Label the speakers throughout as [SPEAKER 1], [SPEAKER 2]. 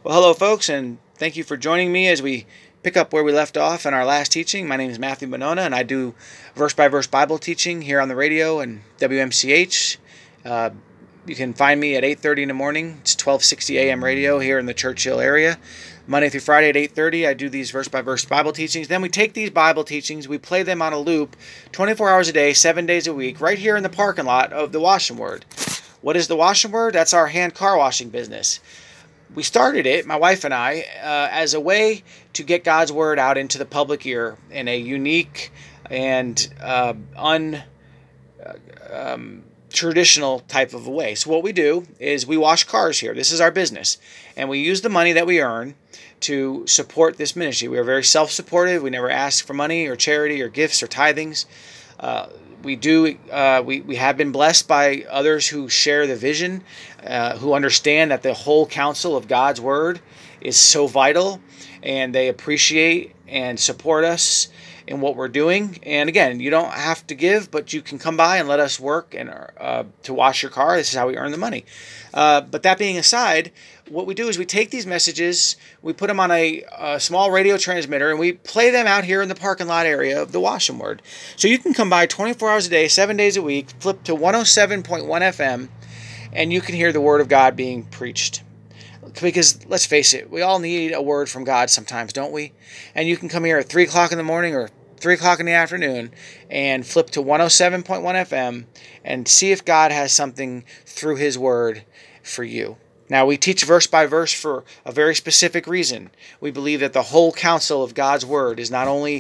[SPEAKER 1] Well, hello, folks, and thank you for joining me as we pick up where we left off in our last teaching. My name is Matthew Bonona, and I do verse-by-verse Bible teaching here on the radio and WMCH. You can find me at 8:30 in the morning. It's 1260 a.m. radio here in the Churchill area. Monday through Friday at 8:30, I do these verse-by-verse Bible teachings. Then we take these Bible teachings, we play them on a loop 24 hours a day, 7 days a week, right here in the parking lot of the Wash and Word. What is the Wash and Word? That's our hand car washing business. We started it, my wife and I, as a way to get God's Word out into the public ear in a unique and traditional type of a way. So what we do is we wash cars here. This is our business. And we use the money that we earn to support this ministry. We are very self-supportive. We never ask for money or charity or gifts or tithings. We have been blessed by others who share the vision, who understand that the whole counsel of God's Word is so vital, and they appreciate and support us in what we're doing. And again, you don't have to give, but you can come by and let us work and to wash your car. This is how we earn the money. But that being aside, what we do is we take these messages, we put them on a small radio transmitter, and we play them out here in the parking lot area of the Wash and Word. So you can come by 24 hours a day, 7 days a week, flip to 107.1 FM, and you can hear the Word of God being preached. Because let's face it, we all need a word from God sometimes, don't we? And you can come here at 3 o'clock in the morning or 3 o'clock in the afternoon and flip to 107.1 FM and see if God has something through His Word for you. Now, we teach verse by verse for a very specific reason. We believe that the whole counsel of God's Word was not only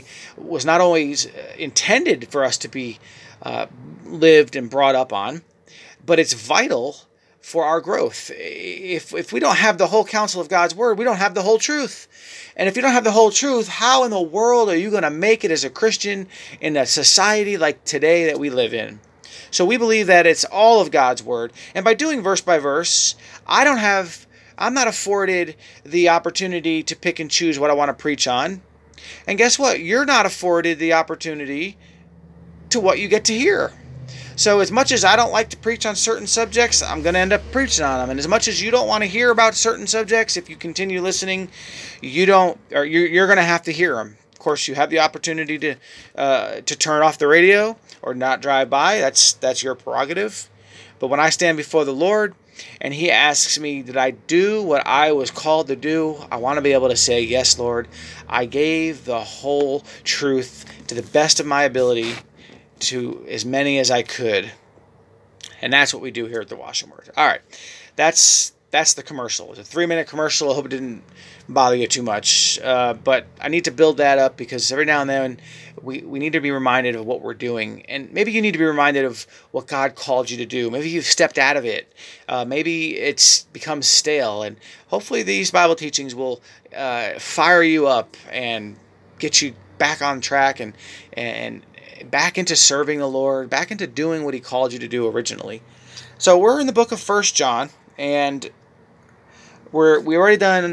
[SPEAKER 1] intended for us to be lived and brought up on, but it's vital for our growth. If we don't have the whole counsel of God's Word, we don't have the whole truth. And if you don't have the whole truth, how in the world are you going to make it as a Christian in a society like today that we live in? So we believe that it's all of God's Word. And by doing verse by verse, I'm not afforded the opportunity to pick and choose what I want to preach on. And guess what? You're not afforded the opportunity to what you get to hear. So as much as I don't like to preach on certain subjects, I'm going to end up preaching on them. And as much as you don't want to hear about certain subjects, if you continue listening, you're going to have to hear them. Of course, you have the opportunity to turn off the radio or not drive by. That's your prerogative. But when I stand before the Lord and He asks me, did I do what I was called to do? I want to be able to say, yes, Lord, I gave the whole truth to the best of my ability to as many as I could. And that's what we do here at the Wash and Word. All right, that's the commercial. It's a 3-minute commercial. I hope it didn't bother you too much. But I need to build that up because every now and then we need to be reminded of what we're doing. And maybe you need to be reminded of what God called you to do. Maybe you've stepped out of it. Maybe it's become stale. And hopefully these Bible teachings will fire you up and get you back on track and back into serving the Lord, back into doing what He called you to do originally. So we're in the book of 1 John, and we already done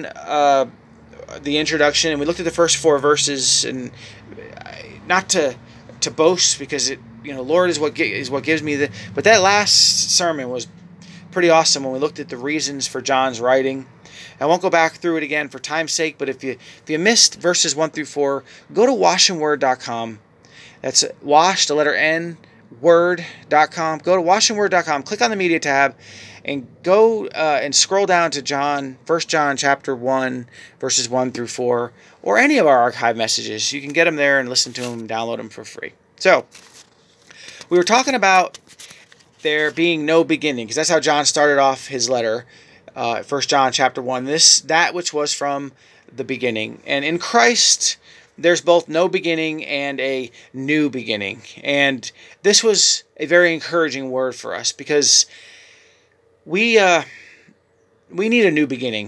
[SPEAKER 1] the introduction, and we looked at the first 4 verses, and not to boast, because Lord is what gives me but that last sermon was pretty awesome when we looked at the reasons for John's writing. I won't go back through it again for time's sake, but if you missed verses 1 through 4, go to washandword.com. That's wash, the letter N, word.com. Go to washandword.com, click on the media tab, and go and scroll down to 1 John chapter 1, verses 1 through 4, or any of our archive messages. You can get them there and listen to them and download them for free. So, we were talking about there being no beginning, because that's how John started off his letter, 1 John chapter 1, that which was from the beginning. And in Christ, there's both no beginning and a new beginning. And this was a very encouraging word for us, because we need a new beginning.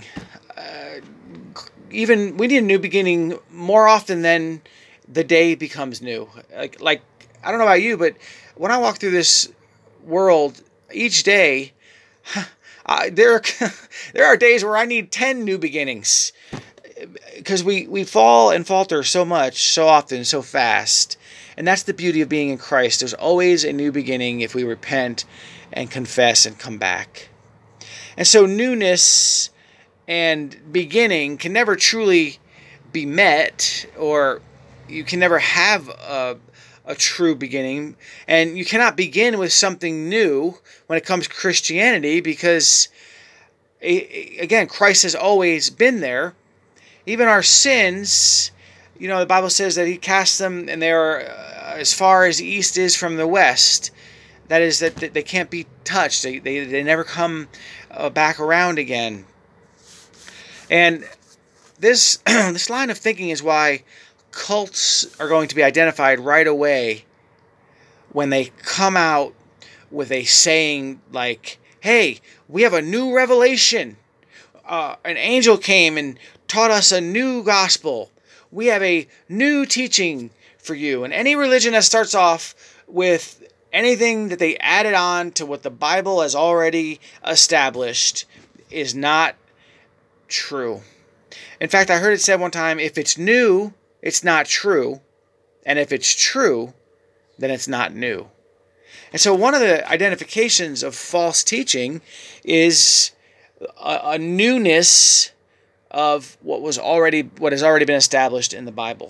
[SPEAKER 1] We need a new beginning more often than the day becomes new. Like I don't know about you, but when I walk through this world each day, there are days where I need 10 new beginnings. Because we fall and falter so much, so often, so fast. And that's the beauty of being in Christ. There's always a new beginning if we repent and confess and come back. And so newness and beginning can never truly be met, or you can never have a true beginning, and you cannot begin with something new when it comes to Christianity, because again, Christ has always been there. Even our sins, the Bible says that he casts them, and they are as far as the east is from the west. That is, that they can't be touched. They never come back around again. And this this line of thinking is why cults are going to be identified right away when they come out with a saying like, hey, we have a new revelation. An angel came and taught us a new gospel. We have a new teaching for you. And any religion that starts off with anything that they added on to what the Bible has already established is not true. In fact, I heard it said one time, if it's new, it's not true. And if it's true, then it's not new. And so one of the identifications of false teaching is a newness of what has already been established in the Bible.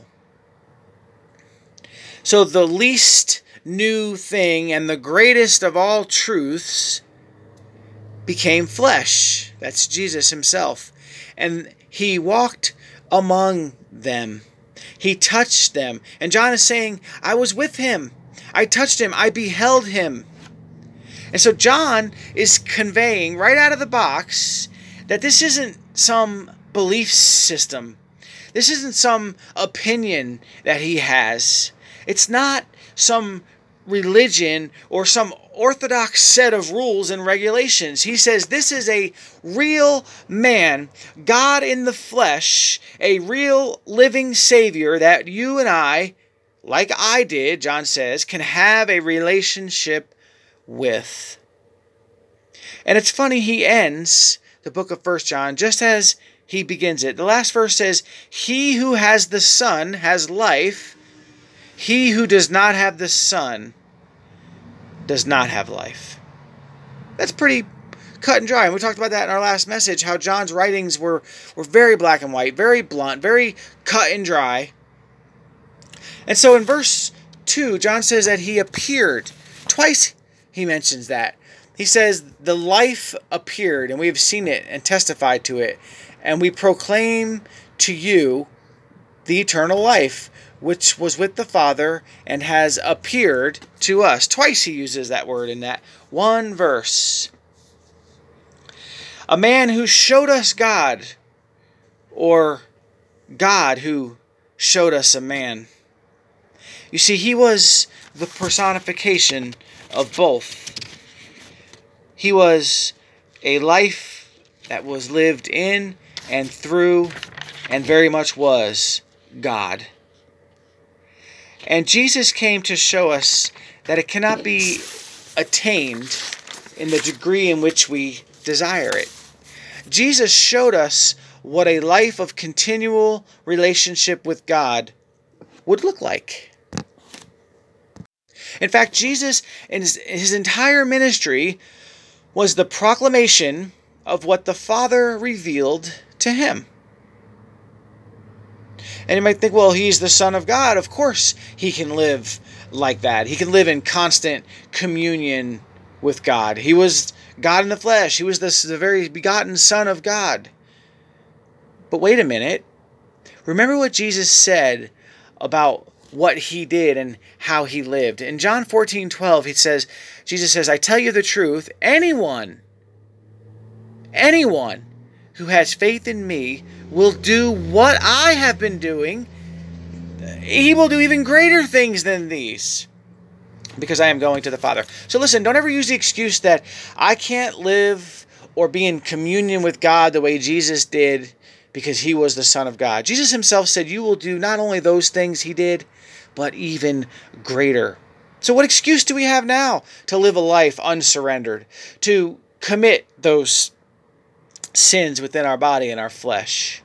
[SPEAKER 1] So the least new thing and the greatest of all truths became flesh. That's Jesus himself. And he walked among them. He touched them. And John is saying, I was with him. I touched him. I beheld him. And so John is conveying right out of the box that this isn't some belief system. This isn't some opinion that he has. It's not some religion or some orthodox set of rules and regulations. He says this is a real man, God in the flesh, a real living Savior that you and I, like I did, John says, can have a relationship with. And it's funny, he ends the book of 1 John just as he begins it. The last verse says, he who has the Son has life. He who does not have the Son does not have life. That's pretty cut and dry. And we talked about that in our last message, how John's writings were very black and white, very blunt, very cut and dry. And so in verse 2, John says that he appeared. Twice he mentions that. He says, the life appeared, and we have seen it and testified to it. And we proclaim to you the eternal life, which was with the Father and has appeared to us. Twice he uses that word in that one verse. A man who showed us God, or God who showed us a man. You see, he was the personification of both. He was a life that was lived in and through and very much was God. And Jesus came to show us that it cannot be attained in the degree in which we desire it. Jesus showed us what a life of continual relationship with God would look like. In fact, Jesus, in his entire ministry, was the proclamation of what the Father revealed to him. And you might think, well, he's the Son of God. Of course he can live like that. He can live in constant communion with God. He was God in the flesh. He was the very begotten Son of God. But wait a minute. Remember what Jesus said about what he did and how he lived. In John 14:12, Jesus says, I tell you the truth, anyone who has faith in me will do what I have been doing. He will do even greater things than these, because I am going to the Father. So listen, don't ever use the excuse that I can't live or be in communion with God the way Jesus did because he was the Son of God. Jesus himself said, you will do not only those things he did, but even greater. So what excuse do we have now to live a life unsurrendered, to commit those sins within our body and our flesh?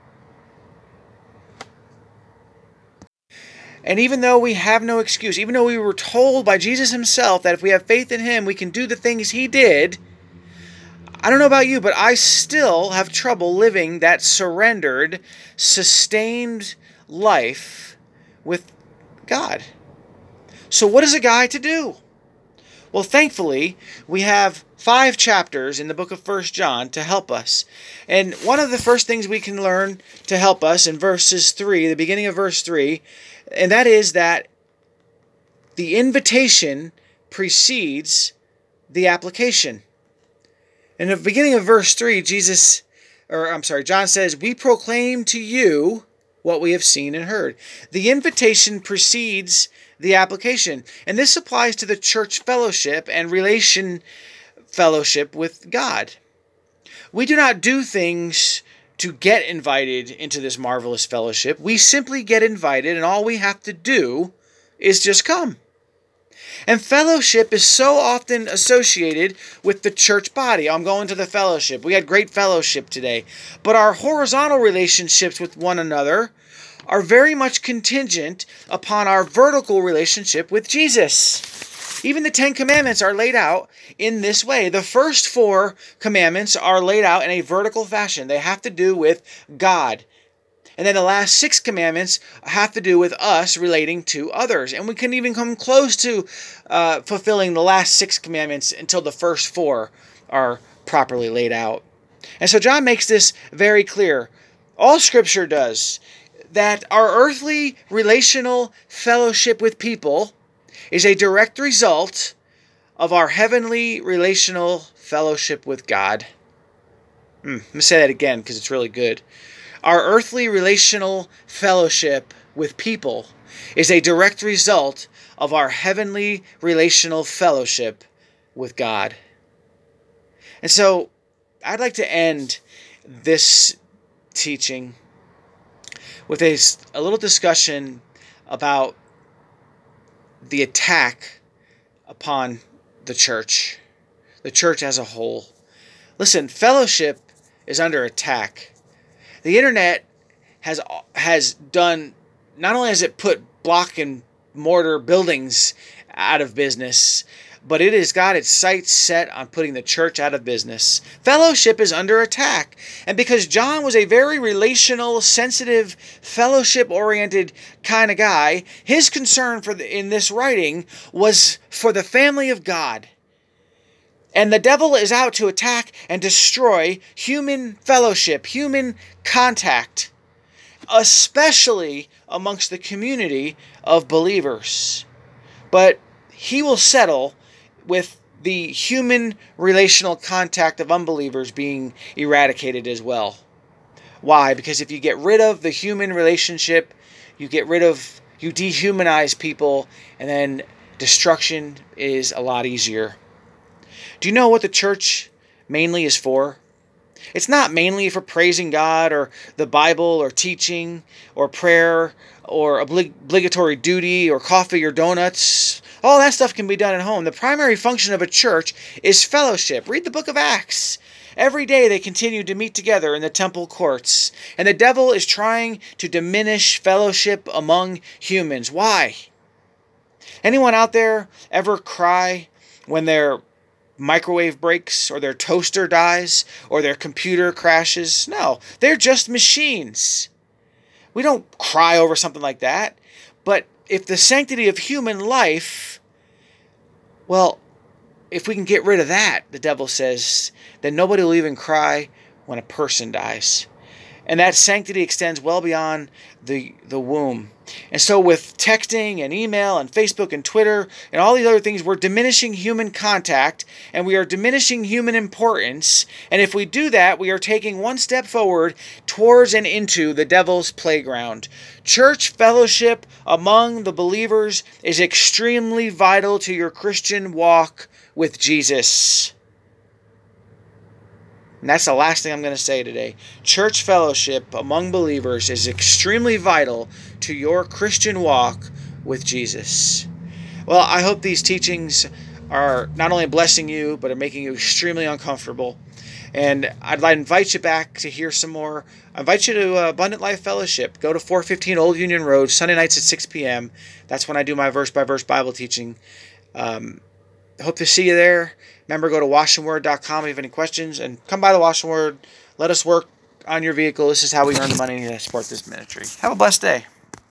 [SPEAKER 1] And even though we have no excuse, even though we were told by Jesus himself that if we have faith in him, we can do the things he did, I don't know about you, but I still have trouble living that surrendered, sustained life with God. So what is a guy to do? Well, thankfully, we have 5 chapters in the book of 1 John to help us. And one of the first things we can learn to help us in verses 3, the beginning of verse 3, and that is that the invitation precedes the application. In the beginning of verse 3, John says, "We proclaim to you what we have seen and heard." The invitation precedes the application. And this applies to the church fellowship and relation fellowship with God. We do not do things to get invited into this marvelous fellowship. We simply get invited, and all we have to do is just come. And fellowship is so often associated with the church body. I'm going to the fellowship. We had great fellowship today. But our horizontal relationships with one another are very much contingent upon our vertical relationship with Jesus. Even the 10 Commandments are laid out in this way. The first 4 commandments are laid out in a vertical fashion. They have to do with God. And then the last 6 commandments have to do with us relating to others. And we couldn't even come close to fulfilling the last 6 commandments until the first 4 are properly laid out. And so John makes this very clear. All Scripture does. That our earthly relational fellowship with people is a direct result of our heavenly relational fellowship with God. Let me say that again because it's really good. Our earthly relational fellowship with people is a direct result of our heavenly relational fellowship with God. And so I'd like to end this teaching with a little discussion about the attack upon the church as a whole. Listen, fellowship is under attack. The internet has done, not only has it put block and mortar buildings out of business, but it has got its sights set on putting the church out of business. Fellowship is under attack. And because John was a very relational, sensitive, fellowship-oriented kind of guy, his concern in this writing was for the family of God. And the devil is out to attack and destroy human fellowship, human contact, especially amongst the community of believers. But he will settle with the human relational contact of unbelievers being eradicated as well. Why? Because if you get rid of the human relationship, you dehumanize people, and then destruction is a lot easier. Do you know what the church mainly is for? It's not mainly for praising God or the Bible or teaching or prayer or obligatory duty or coffee or donuts. All that stuff can be done at home. The primary function of a church is fellowship. Read the book of Acts. Every day they continue to meet together in the temple courts. And the devil is trying to diminish fellowship among humans. Why? Anyone out there ever cry when their microwave breaks or their toaster dies or their computer crashes? No, they're just machines. We don't cry over something like that. But if the sanctity of human life, well, if we can get rid of that, the devil says, then nobody will even cry when a person dies. And that sanctity extends well beyond the womb. And so with texting and email and Facebook and Twitter and all these other things, we're diminishing human contact and we are diminishing human importance. And if we do that, we are taking one step forward towards and into the devil's playground. Church fellowship among the believers is extremely vital to your Christian walk with Jesus. And that's the last thing I'm going to say today. Church fellowship among believers is extremely vital to your Christian walk with Jesus. Well, I hope these teachings are not only blessing you, but are making you extremely uncomfortable. And I'd invite you back to hear some more. I invite you to Abundant Life Fellowship. Go to 415 Old Union Road, Sunday nights at 6 p.m. That's when I do my verse-by-verse Bible teaching. Hope to see you there. Remember, go to washandword.com if you have any questions, and come by the Wash and Word. Let us work on your vehicle. This is how we earn the money to support this ministry. Have a blessed day.